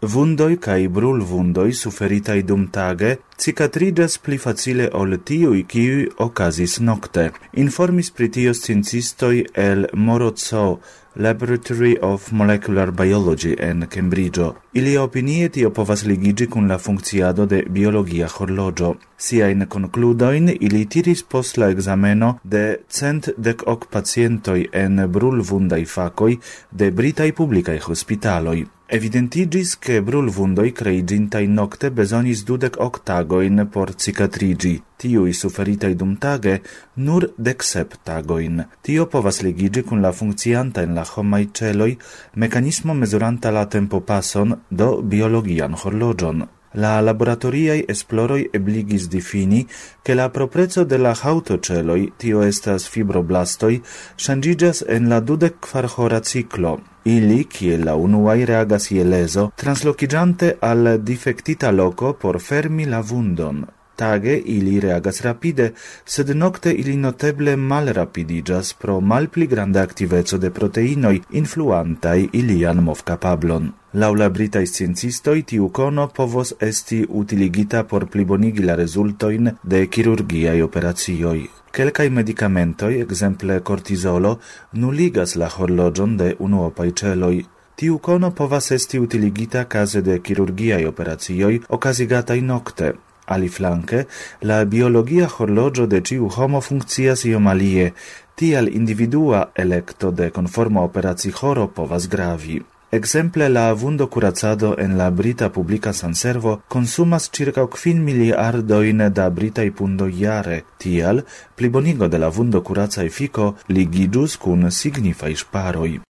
Vundoj kaj brulvundoj suferitaj dumtage cicatrigas pli facile ol tiuj, kiuj okazis nokte. Informis pri tio sciencistoj el Morozov Laboratory of Molecular Biology en Cambridgeo. Ili opinie tio povas ligigi kun la funkciado de biologia horloĝo. Siajn konkludojn ili tiris post la ekzameno de 110 pacientoj en brulvundaj fakoj de britaj publikaj hospitaloj. Evidentigis, che brulvundoj kreigintaj nokte bezonis 28 tagojn por cicatrigi, tiuj suferitaj dumtage nur 17 tagojn. Tio povas ligigi kun la funkcianta en la homaj ĉeloj mekanismo mezuranta la tempopason do biologian horloĝon. La laboratoriaj esploroj ebligis difini, che la propreco de la haŭtoĉeloj, tio estas fibroblastoj, ŝanĝiĝas en la 24-hora ciklo. Ili, kiel la unuaj reagas je lezo, translokiĝante al difektita loko por fermi la vundon. Tage ili reagas rapide, sed nokte ili noteble malrapidiĝas pro malpli granda aktiveco de proteinoj influantaj ilian movkapablon. Laŭ la britaj sciencistoj tiu kono povos esti utiligita por plibonigi la rezultojn de kirurgiaj operacioj. Kelkaj medikamentoj, ekzemple kortizolo, nuligas la horloĝon de unuopaj ĉeloj. Tiu kono povas esti utiligita kaze de kirurgiaj operacioj okazigataj nokte. Aliflanke, la biologia horloĝo de ĉiu homo funkcias iom alie, tial individua elekto de konforma operaciĥoro povas gravi. Ekzemple la vundokuracado en la brita publika sanservo konsumas ĉirkaŭ 5 miliardojn da britaj pundoj jare, tial plibonigo de la vundokuraca efiko ligiĝus kun signifaj ŝparoj.